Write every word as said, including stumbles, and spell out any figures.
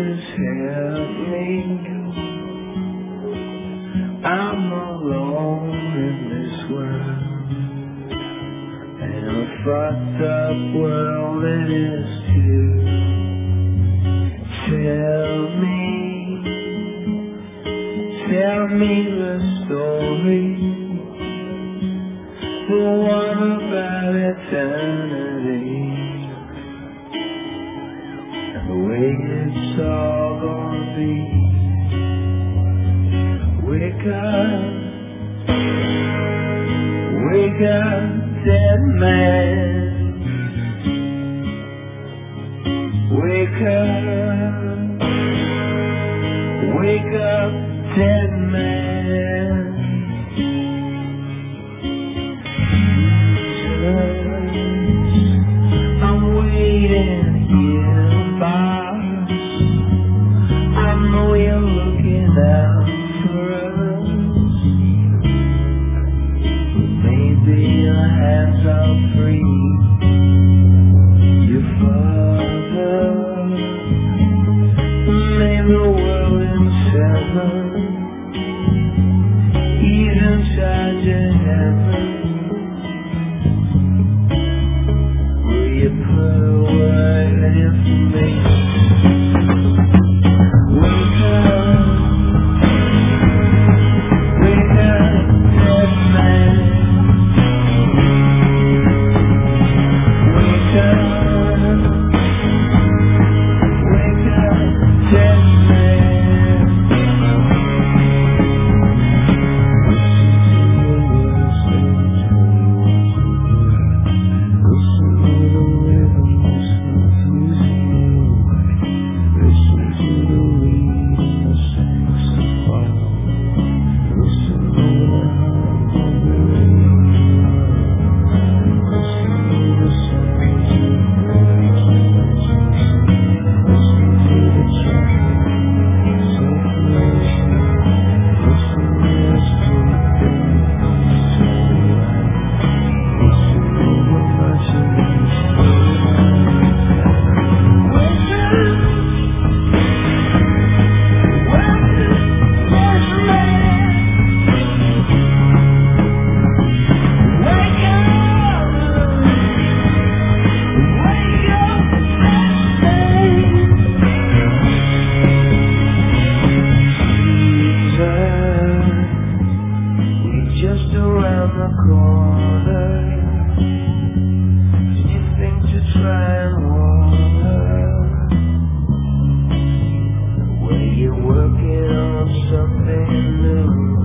please help me. I'm alone in this world, and a fucked up world it is too. Tell me, tell me the story, the one about eternity, and the way it's all gonna be. Wake up, wake up, dead man. Wake up, wake up, dead man. Jesus, I'm waiting here, boss. I know you're looking out for us. Maybe your hands are free. Your father made the world in seven. He's in charge of heaven. Will you put a word in for me? Wake up, wake up, dead man. Wake up, wake up, dead man. Listen to the rhythm, listen to the listen to the reed and the saxophone. Listen to the heart of the rain. Listen to the sounds of breaking. Listen to the chimes of nation. Listen as sleeping comes to life. Listen to the imagination. Wake up, wake up, dead man. Wake up, wake up, dead man. Jesus, we're just around the corner. Did you think to try and warn her? Were you working on something new?